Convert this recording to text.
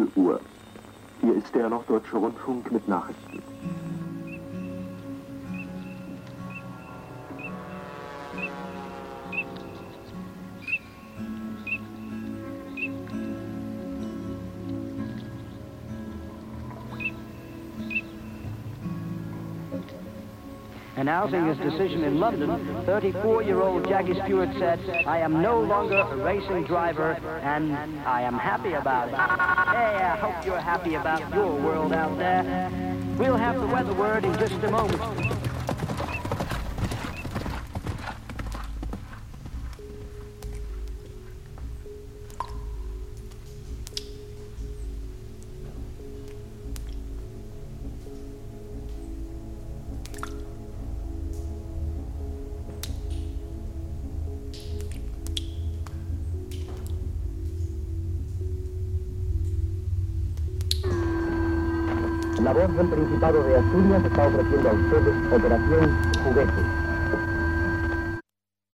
0 Uhr. Hier ist der Norddeutsche Rundfunk mit Nachrichten. Announcing his decision in London, 34-year-old Jackie Stewart said, "I am no longer a racing driver, and I am happy about it." Hey, I hope you're happy about your world out there. We'll have the weather word in just a moment. La voz del Principado de Asturias está ofreciendo a ustedes Operación Juguete.